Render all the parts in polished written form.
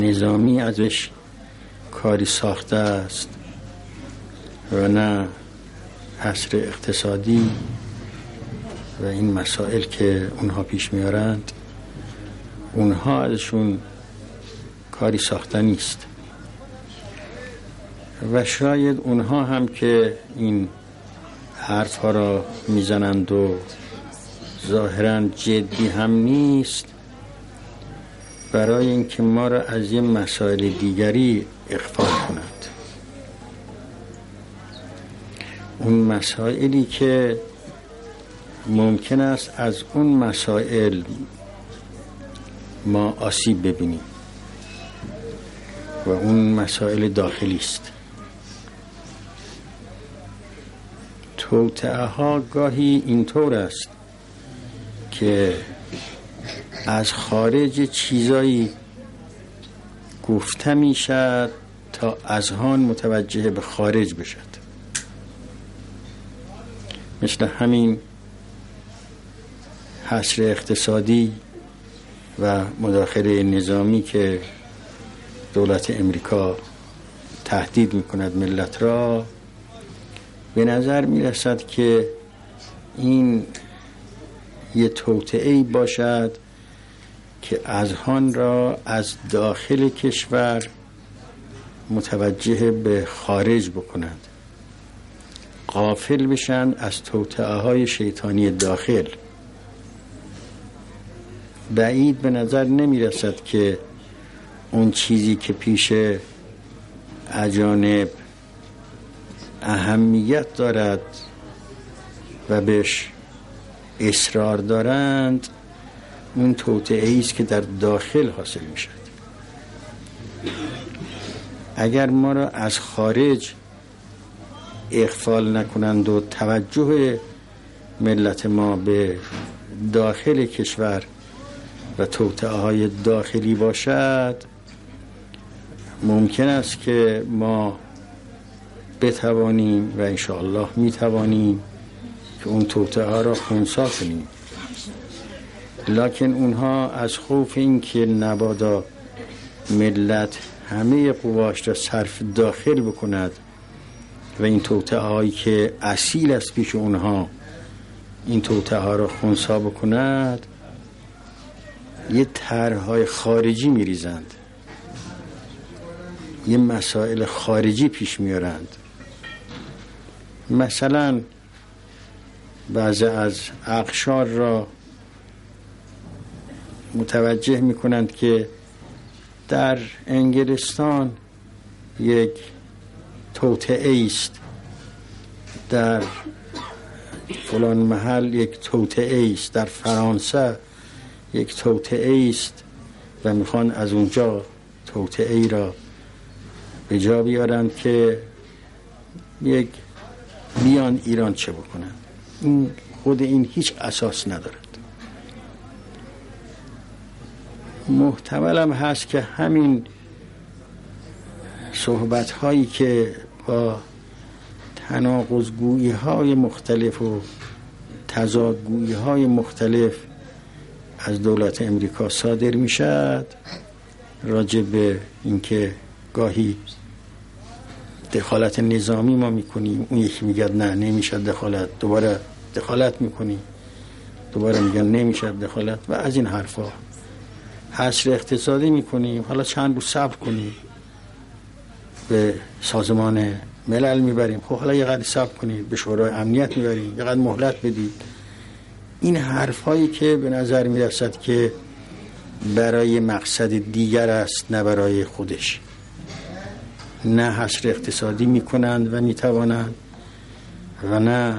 نظامی ازش کاری ساخته است و نه حصر اقتصادی و این مسائل که اونها پیش میارند اونها ازشون کاری ساخته نیست و شاید اونها هم که این حرف ها را میزنند و ظاهراً جدی هم نیست برای اینکه ما را از یه مسائل دیگری اغفال کند. اون مسائلی که ممکن است از اون مسائل ما آسیب ببینیم و اون مسائل داخلی است. توطئه ها گاهی اینطور است که از خارج چیزایی گفته می شد تا اذهان متوجه به خارج بشد، مثل همین حصر اقتصادی و مداخله نظامی که دولت امریکا تهدید می کند ملت را. به نظر می رسد که این یه توطئه‌ای باشد که اذهان را از داخل کشور متوجه به خارج بکند، غافل بشن از توطئه‌های شیطانی داخل. بعید به نظر نمی رسد که اون چیزی که پیش اجانب اهمیت دارد و بهش اصرار دارند اون توطئه‌ای است که در داخل حاصل می شد. اگر ما را از خارج اغفال نکنند و توجه ملت ما به داخل کشور و توطئه‌های داخلی باشد، ممکن است که ما بتوانیم و انشاءالله میتوانیم که اون توطئه را خنثی کنیم. لکن اونها از خوف این که نبادا ملت همه قواش را صرف داخل بکند و این توطئه هایی که اصیل است پیش اونها این توطئه ها را خنثی بکند، یه طرح‌های خارجی میریزند، یه مسائل خارجی پیش میارند. مثلا بعضی از اقشار را متوجه میکنند که در انگلستان یک توطئه است، در فلان محل یک توطئه است، در فرانسه یک توطئه است و میخوان از اونجا توطئه ای را به جا بیارند که یک بیان ایران چه بکنند. این خود این هیچ اساس ندارد. محتملم هست که همین صحبت هایی که با تناقض‌گویی های مختلف و تضادگویی های مختلف از دولت امریکا صادر می شد راجع به اینکه گاهی دخالت نظامی ما میکنیم، اون یکی میگه نه نمیشه دخالت، دوباره دخالت میکنیم، دوباره میگن نمیشه دخالت و از این حرفا. حصر اقتصادی میکنیم، حالا چند روز صبر کنیم به سازمان ملل میبریم، خب حالا یه قدر صبر کنید به شورای امنیت میبریم، یه قدر مهلت بدید. این حرفایی که به نظر میرسد که برای مقصد دیگر است نه برای خودش. نه حصر اقتصادی میکنند و میتوانند و نه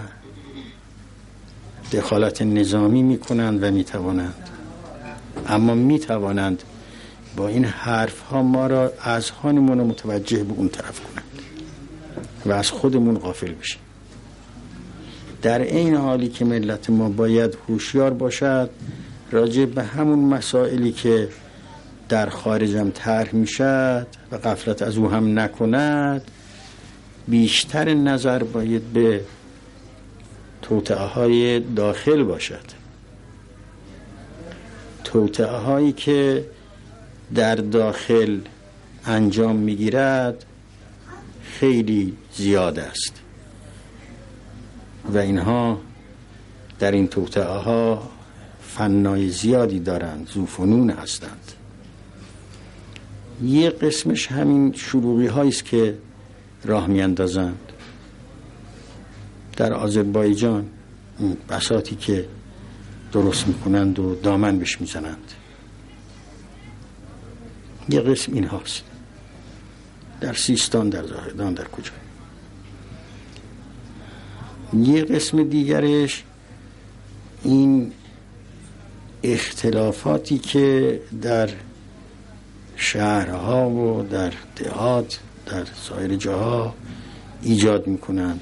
دخالت نظامی میکنند و میتوانند، اما میتوانند با این حرف ها ما را اذهانمون رو متوجه به اون طرف کنند و از خودمون غافل بشیم. در این حالی که ملت ما باید هوشیار باشد راجع به همون مسائلی که در خارجم طرح میشد و غفلت از او هم نکند، بیشتر نظر باید به توطئه های داخل باشد، توطئه هایی که در داخل انجام میگیرد خیلی زیاد است و اینها در این توطئه ها فنای زیادی دارند، ذوفنون هستند. یه قسمش همین شلوغی هایی است که راه میاندازند. در آذربایجان بساطی که درست میکنند و دامن بهش میزنند، یه قسم این هاست. در سیستان، در زاهدان، در کجا. یه قسم دیگرش این اختلافاتی که در شهرها و در دهات، در سایر جاها ایجاد میکنند.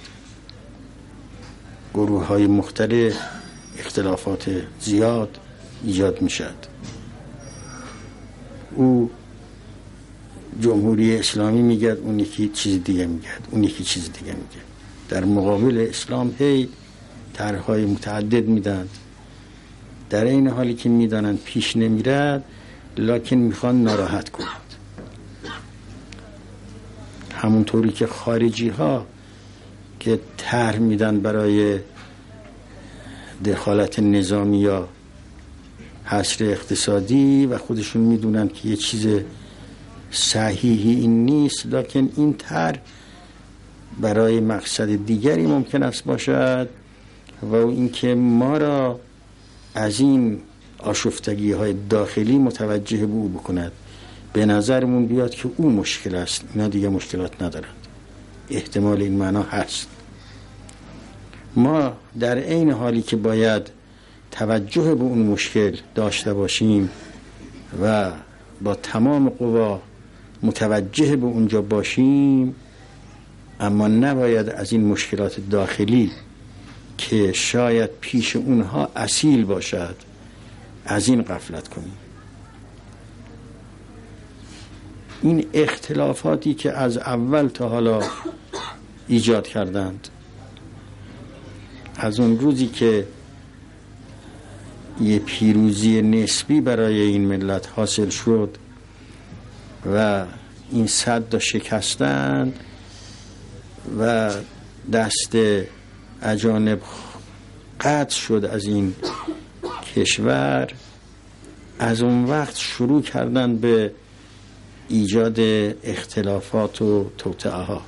گروه های مختلف، اختلافات زیاد ایجاد میشد. او جمهوری اسلامی میگه، اون یکی چیز دیگه میگه، اون یکی چیز دیگه میگه. در مقابل اسلام هی طرح‌های متعدد میدن، در این حالی که میدانند پیش نمیرد، لکن میخوان ناراحت کنند. همونطوری که خارجی ها که طرح میدن برای دخالت نظامی یا حصر اقتصادی و خودشون میدونن که یه چیز صحیحی این نیست، لکن این طرح برای مقصد دیگری ممکن است باشد و اینکه ما را از این آشفتگی های داخلی متوجه به او بکند. به نظرمون بیاد که او مشکل است، اینا دیگه مشکلات ندارند. احتمال این معنا هست. ما در این حالی که باید توجه به اون مشکل داشته باشیم و با تمام قوا متوجه به اونجا باشیم، اما نباید از این مشکلات داخلی که شاید پیش اونها اصیل باشد از این غفلت کنیم. این اختلافاتی که از اول تا حالا ایجاد کردند، از اون روزی که یه پیروزی نسبی برای این ملت حاصل شد و این سد شکستند و دست اجانب قطع شد از این کشور، از اون وقت شروع کردن به ایجاد اختلافات و توطئه ها.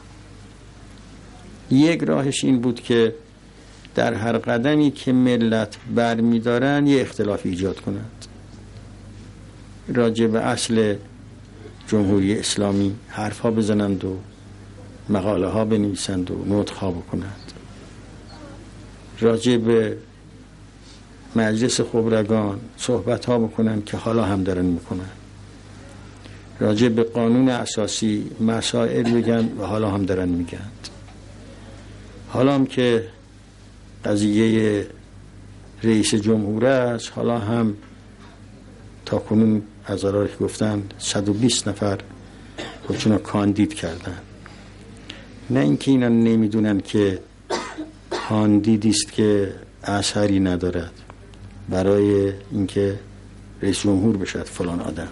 یک راهش این بود که در هر قدمی که ملت بر می دارن یه اختلاف ایجاد کنند، راجع به اصل جمهوری اسلامی حرف ها بزنند و مقاله ها بنویسند و نطق ها بکنند، راجع به مجلس خبرگان صحبت ها بکنند که حالا هم دارن میکنن، راجع به قانون اساسی مسائل بگن و حالا هم دارن میگن. حالا هم که قضیه رئیس جمهور است، حالا هم تا کنون از آرای که گفتن 120 نفر خودشون کاندید کردن. نه اینکه اینا نمیدونن که کاندیدی است که اثری ندارد برای اینکه رئیس جمهور بشد فلان آدم.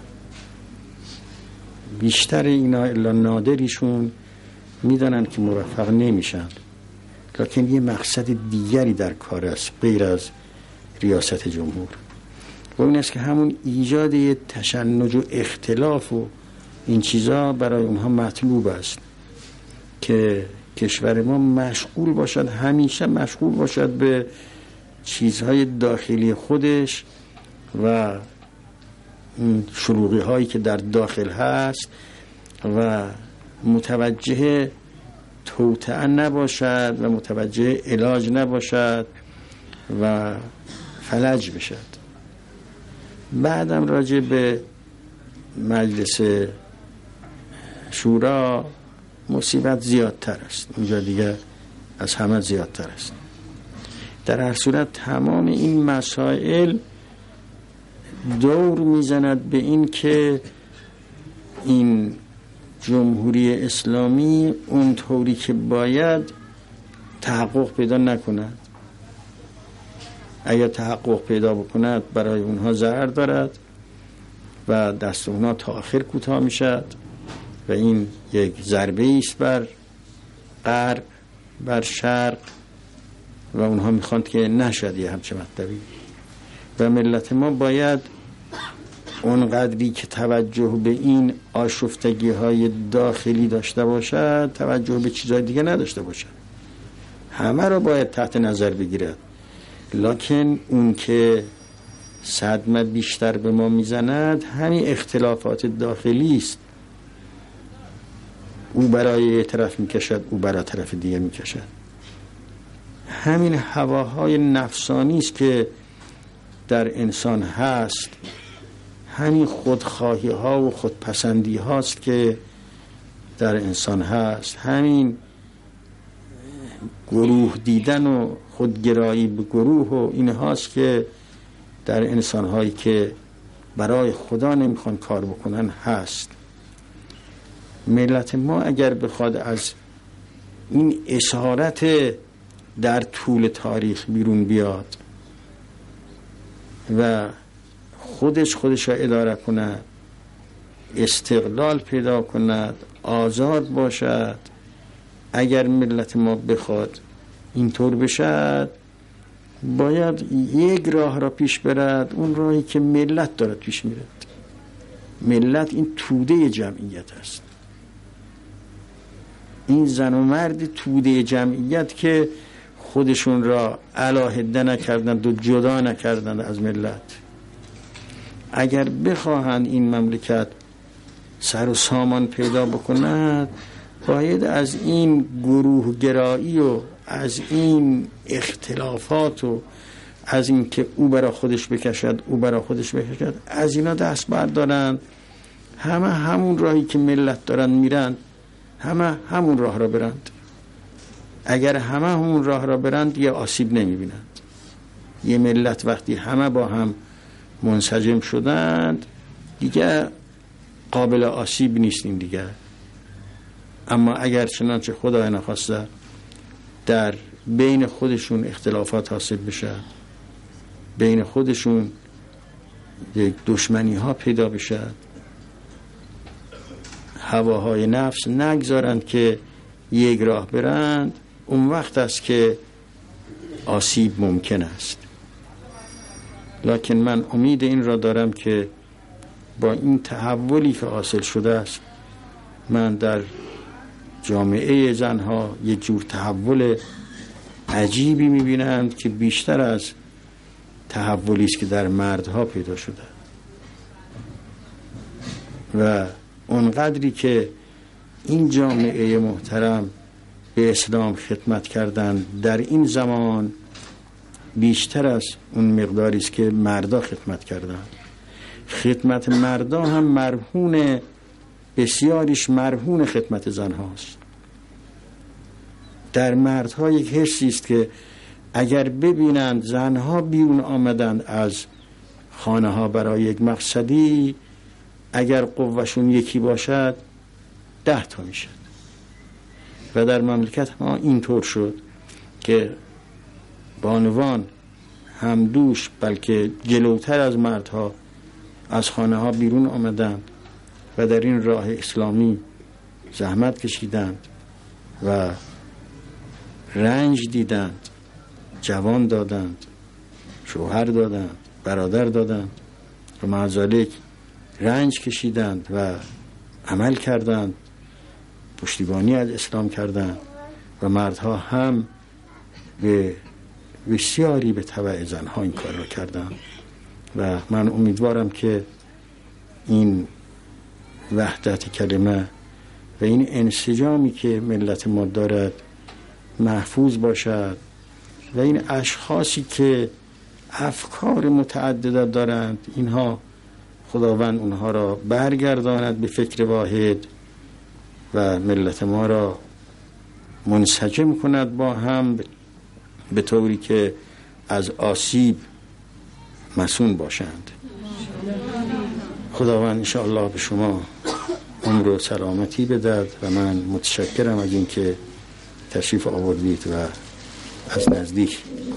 بیشتر اینا الا نادریشون میدونن که موفق نمیشن، لکن یه مقصد دیگری در کار است غیر از ریاست جمهور، و این است که همون ایجاد یه تشنج و اختلاف و این چیزا برای اونها مطلوب است که کشور ما مشغول باشد، همیشه مشغول باشد به چیزهای داخلی خودش و شلوغی هایی که در داخل هست و متوجه توطئه نباشد و متوجه علاج نباشد و فلج بشد. بعدم راجع به مجلس شورا مصیبت زیادتر است، اونجا دیگه از همه زیادتر است. در هر صورت تمام این مسائل دور میزند به این که این جمهوری اسلامی اونطوری که باید تحقق پیدا نکند. اگر تحقق پیدا بکند برای اونها ضرر دارد و دست اونها تا آخر کوتاه میشد و این یک ضربه است بر غرب، بر شرق، و اونها میخواند که نشد یه همچه مطلبی. و ملت ما باید اونقدری که توجه به این آشفتگی های داخلی داشته باشد، توجه به چیزهای دیگه نداشته باشد. همه را باید تحت نظر بگیرد، لکن اون که صدمه بیشتر به ما میزند همین اختلافات داخلی است. او برای طرف میکشد، او برای طرف دیگه میکشد. همین هواهای نفسانی است که در انسان هست، همین خودخواهی ها و خودپسندی هاست که در انسان هست، همین گروه دیدن و خودگرایی به گروه و این هاست که در انسان هایی که برای خدا نمیخوان کار بکنن هست. ملت ما اگر بخواد از این اسارت در طول تاریخ بیرون بیاد و خودش را اداره کند، استقلال پیدا کند، آزاد باشد، اگر ملت ما بخواد اینطور بشد، باید یک راه را پیش برد، اون راهی که ملت دارد پیش میرد. ملت این توده جمعیت است، این زن و مرد توده جمعیت که خودشون را علاهده نکردند و جدا نکردند از ملت. اگر بخواهند این مملکت سر و سامان پیدا بکند، باید از این گروه گرایی و از این اختلافات و از این که او برای خودش بکشد او برای خودش بکشد، از اینا دست بردارند. همه همون راهی که ملت دارن میرند، همه همون راه را برند. اگر همه همون راه را برند یه آسیب نمیبینند. یه ملت وقتی همه با هم منسجم شدند دیگه قابل آسیب نیستین دیگه. اما اگر چنانچه خدای نخواسته در بین خودشون اختلافات حاصل بشه، بین خودشون یک دشمنی ها پیدا بشه، هواهای نفس نگذارند که یک راه برند، اون وقت است که آسیب ممکن است. لکن من امید این را دارم که با این تحولی که حاصل شده است، من در جامعه زنها یک جور تحول عجیبی میبینم که بیشتر از تحولی است که در مردها پیدا شده. و اونقدری که این جامعه محترم به اسلام خدمت کردن در این زمان، بیشتر از اون مقداری است که مردا خدمت کردن. خدمت مردا هم مرهون، بسیاریش مرهون خدمت زن هاست. در مردها یک حسی است که اگر ببینند زنها بیرون آمدند از خانه ها برای یک مقصدی، اگر قوهشون یکی باشد 10 تا میشد. و در مملکت ما اینطور شد که بانوان همدوش بلکه جلوتر از مردها از خانه ها بیرون آمدند و در این راه اسلامی زحمت کشیدند و رنج دیدند، جوان دادند، شوهر دادند، برادر دادند و مع ذلک رنج کشیدند و عمل کردند، پشتیبانی از اسلام کردند و مردها هم به بسیاری به تبع زنها این کار را کردند. و من امیدوارم که این وحدت کلمه و این انسجامی که ملت ما دارد محفوظ باشد و این اشخاصی که افکار متعدد دارند، اینها خداوند اونها را برگرداند به فکر واحد و ملت ما را منسجم کند با هم به طوری که از آسیب مسون باشند. خداوند انشاءالله به شما عمر و سلامتی بدهد و من متشکرم از اینکه تشریف آوردید و از نزدیک